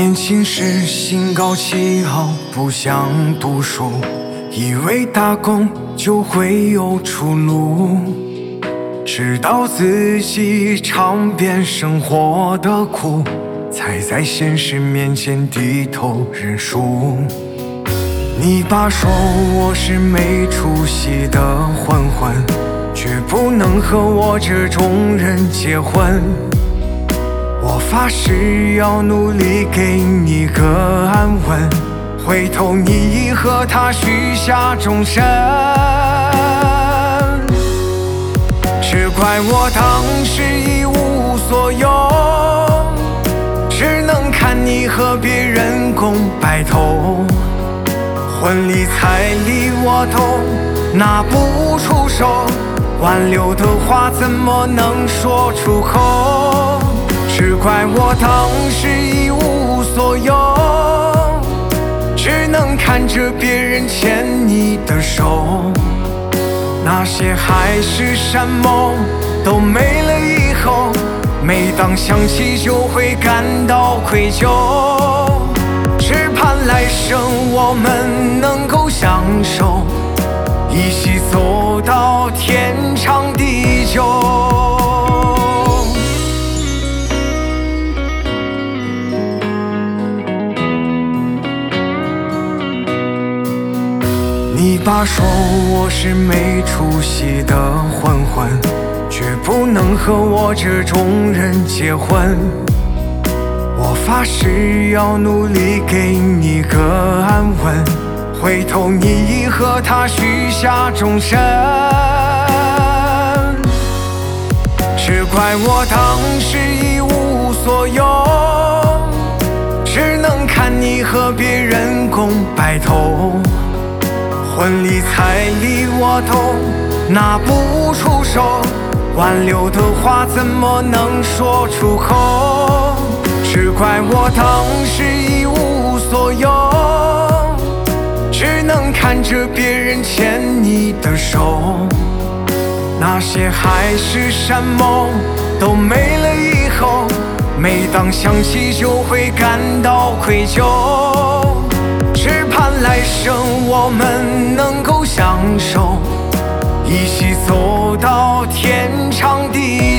年轻时心高气傲，不想读书，以为打工就会有出路，直到自己尝遍生活的苦，才在现实面前低头认输。你爸说我是没出息的混混，绝不能和我这种人结婚。我发誓要努力给你个安稳，回头你已和他许下终身。只怪我当时一无所有，只能看你和别人共白头。婚礼彩礼我都拿不出手，挽留的话怎么能说出口？只怪我当时一无所有，只能看着别人牵你的手。那些海誓山盟都没了以后，每当想起就会感到愧疚。只盼来生我们能够相守，一起走到天长地久。你爸说我是没出息的混混，绝不能和我这种人结婚。我发誓要努力给你个安稳，回头你已和他许下终身。只怪我当时一无所有，只能看你和别人共白头。婚礼彩礼我都拿不出手，挽留的话怎么能说出口？只怪我当时一无所有，只能看着别人牵你的手。那些海誓山盟都没了以后，每当想起就会感到愧疚。只盼来生我们能够相守，一起走到天长地久。